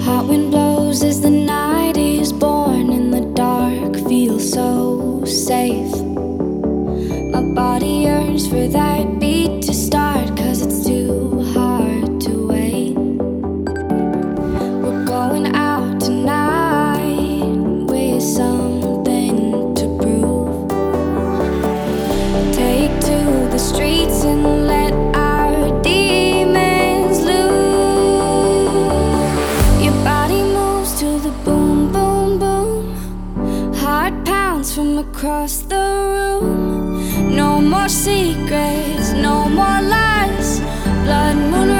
Hot wind blows as the night is born, and the dark feels so safe. My body yearns for that beat to start, 'cause it's too hard to wait. We're going out tonight with something to prove. Take to the streets and let our demons loose. Your body moves to the boom, boom, boom. Heart pounds from across the room. No more secrets, no more lies. Blood moon